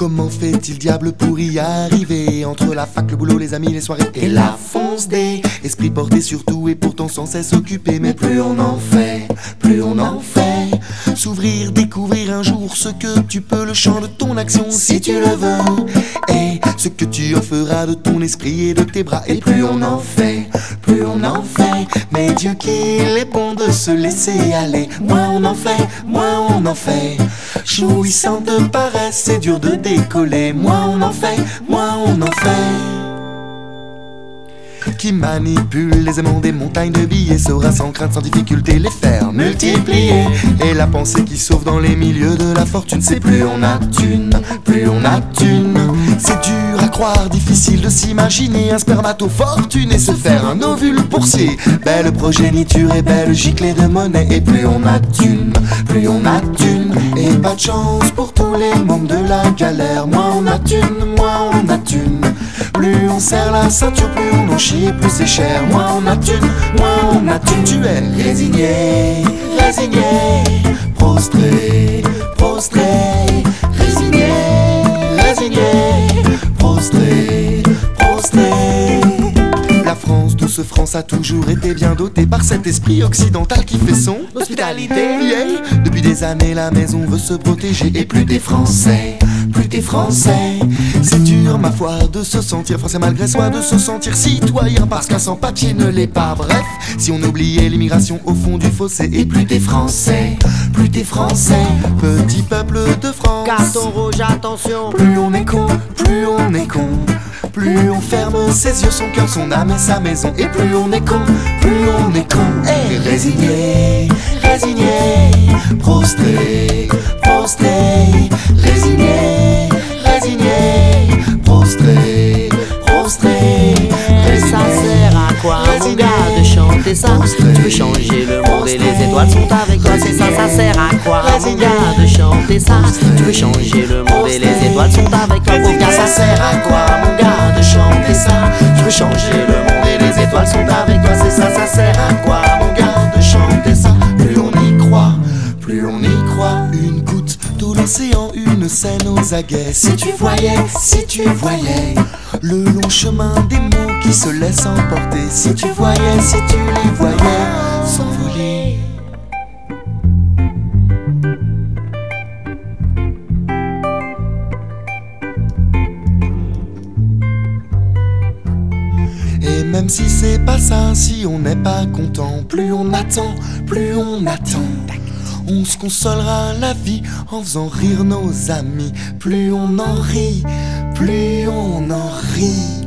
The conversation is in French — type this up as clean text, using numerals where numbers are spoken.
Comment fait-il diable pour y arriver? Entre la fac, le boulot, les amis, les soirées et la fonce des esprits portés sur tout et pourtant sans cesse occupés. Mais plus on en fait, plus on en fait. S'ouvrir, découvrir un jour ce que tu peux, le champ de ton action si tu le veux. Et ce que tu en feras de ton esprit et de tes bras. Et plus on en fait, plus on en fait. Mais Dieu qu'il est bon de se laisser aller. Moins on en fait, moins on en fait. Jouissant de paresse, c'est dur de décoller. Moins on en fait, moins on en fait. Qui manipule les aimants des montagnes de billets saura sans crainte, sans difficulté les faire multiplier. Et la pensée qui sauve dans les milieux de la fortune, c'est plus on a thune, plus on a thune. C'est dur à croire, difficile de s'imaginer un spermato-fortune et se faire un ovule boursier. Belle progéniture et belle giclée de monnaie. Et plus on a thune, plus on a thune. Et pas de chance pour tous les membres de la galère. Moins on a thune, moins on a thune. Plus on serre la ceinture, plus on en chie et plus c'est cher. Moins on a thune, moins on a thune. Tu es résigné, résigné, prostré, prostré, résigné, résigné, prostré, prostré. La France, douce France, a toujours été bien dotée par cet esprit occidental qui fait son hospitalité. Yeah. Depuis des années, la maison veut se protéger. Et plus t'es français, plus t'es français. C'est dur, ma foi, de se sentir français malgré soi, de se sentir citoyen parce qu'un sans-papier ne l'est pas. Bref, si on oubliait l'immigration au fond du fossé. Et plus t'es français, plus t'es français. Petit peuple de France, carton rouge, attention. Plus on est con, plus on est con. Plus on ferme ses yeux, son cœur, son âme et sa maison. Et plus on est con, plus on est con. Et résigné, résigné, prostré, prostré, résigné, résigné, prostré, prostré, résigné. Ça sert à quoi, mon gars, de chanter ça? Tu veux changer le monde et les étoiles sont avec toi, c'est ça. Ça sert à quoi, mon gars, de chanter ça? Tu veux changer le monde et les étoiles sont avec toi, mon gars. Ça sert à quoi, mon gars, de chanter ça? Tu veux changer le monde et les étoiles sont avec toi, c'est ça. Ça sert à quoi, mon gars, de chanter ça? Plus on y croit, plus on y croit. Une goutte d'eau l'océan, une scène aux aguets. Si tu voyais le long chemin des mots qui se laissent emporter. Si tu voyais, si tu les voyais s'envoler. Et même si c'est pas ça, si on n'est pas content, plus on attend, plus on attend. On se consolera la vie en faisant rire nos amis. Plus on en rit, plus on en rit.